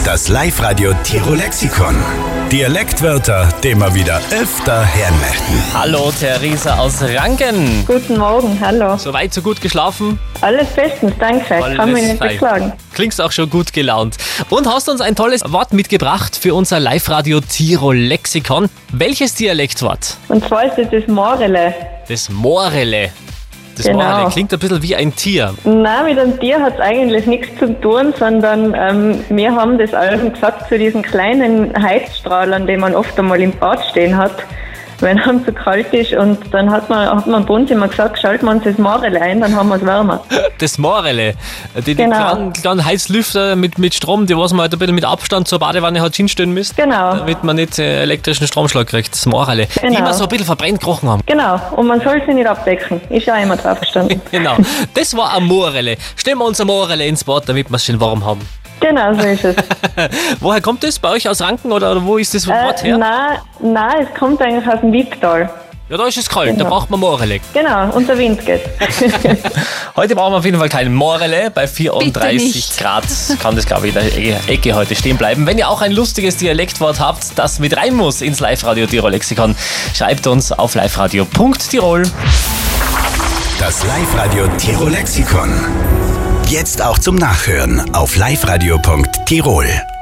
Das Live-Radio Tirol-Lexikon. Dialektwörter, die wir wieder öfter hören möchten. Hallo, Theresa aus Ranken. Guten Morgen, hallo. So weit, so gut geschlafen? Alles bestens, danke. Kann mich nicht beklagen. Klingst auch schon gut gelaunt. Und hast uns ein tolles Wort mitgebracht für unser Live-Radio Tirol-Lexikon. Welches Dialektwort? Und zwar ist das Morele. Das Morele. Das Genau. Morele klingt ein bisschen wie ein Tier. Nein, mit einem Tier hat es eigentlich nichts zu tun, sondern wir haben das allen gesagt zu diesen kleinen Heizstrahlern, die man oft einmal im Bad stehen hat, wenn es zu kalt ist. Und dann hat man bei uns immer gesagt, schalten wir uns das Morele ein, dann haben wir es wärmer. Das Morele. Die Genau. kleinen Heizlüfter mit Strom, die was man halt ein bisschen mit Abstand zur Badewanne hat hinstellen müsste. Genau. Damit man nicht elektrischen Stromschlag kriegt. Das Morele. Die Genau. immer so ein bisschen verbrennt gerochen haben. Genau, und man soll sie nicht abdecken. Ist ja immer drauf gestanden. Genau. Das war ein Morele. Stellen wir uns ein Morele ins Bad, damit wir es schön warm haben. Genau, so ist es. Woher kommt das? Bei euch aus Ranken oder wo ist das Wort her? Nein, es kommt eigentlich aus dem Wipptal. Ja, da ist es kalt, Genau. da braucht man Morele. Genau, und der Wind geht. Heute brauchen wir auf jeden Fall kein Morele. Bei 34 Grad kann das, glaube ich, in der Ecke heute stehen bleiben. Wenn ihr auch ein lustiges Dialektwort habt, das mit rein muss ins Live-Radio Tirol-Lexikon, schreibt uns auf liveradio.tirol. Das Live-Radio Tirol-Lexikon. Jetzt auch zum Nachhören auf liveradio.tirol.